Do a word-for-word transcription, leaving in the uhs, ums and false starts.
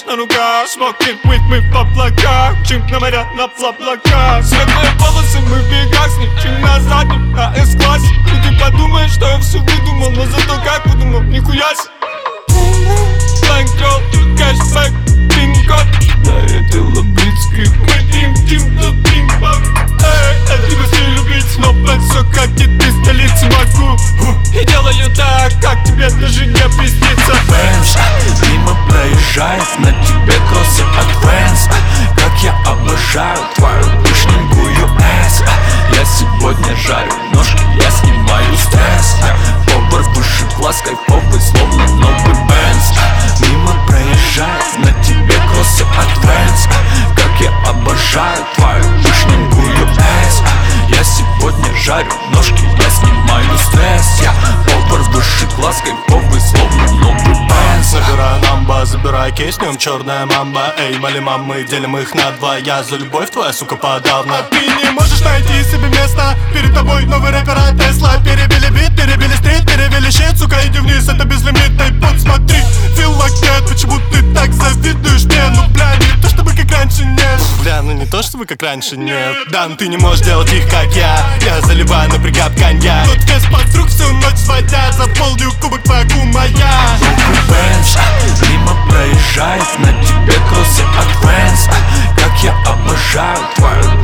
на руках. Smoking with me в облаках, чим на моря, на флаблаках. Светлые волосы, мы в бегах с ничем на заднем, на С-классе. И ты подумаешь, что я все выдумал, но зато как выдумал, нихуя себе. Банкролл, кэшбэк, пин-код. Нарядила блицкриг, мы тим, тим, тут пинг-понг. Эй, это тебя все любить, но это все как и ты столицы могу. И делаю так, как тебе даже не приснится. Бенз мимо проезжает, на тебе кроссы от Вэнс. Как я обожаю твою пышненькую эс. Я сегодня жарю ножки, я снимаю стресс. Повар выше класс, кайфовый, словно новый Бенз. Мимо проезжает, на тебе кроссы от Вэнс. Как я обожаю твою пышненькую эс. Я сегодня жарю ножки, я снимаю стресс. Я повар выше класс, кайфовый, словно новый Бенз. Забираю намба, забираю кейс, в нем черная мамба. Эй, малима, мы делим их на два. Я за любовь, твоя сука подавно. Ты не можешь найти себе место. Перед тобой новый рэпер от Тесла. Перебили бит, перебили стрит, перебили щит. Сука, иди вниз, это безлимитный путь. Смотри, feel like that. Почему ты так завидуешь мне? Ну бля, не то чтобы как раньше, нет. Бля, ну не то чтобы как раньше, нет. Да, ну ты не можешь делать их как я. Я заливаю на бригад коньяк. Тут вес подруг всю ночь сводят. Заполню кубок, вагу моя. Бенз мимо проезжает, на тебе кроссы от Вэнс. Как я обожаю твою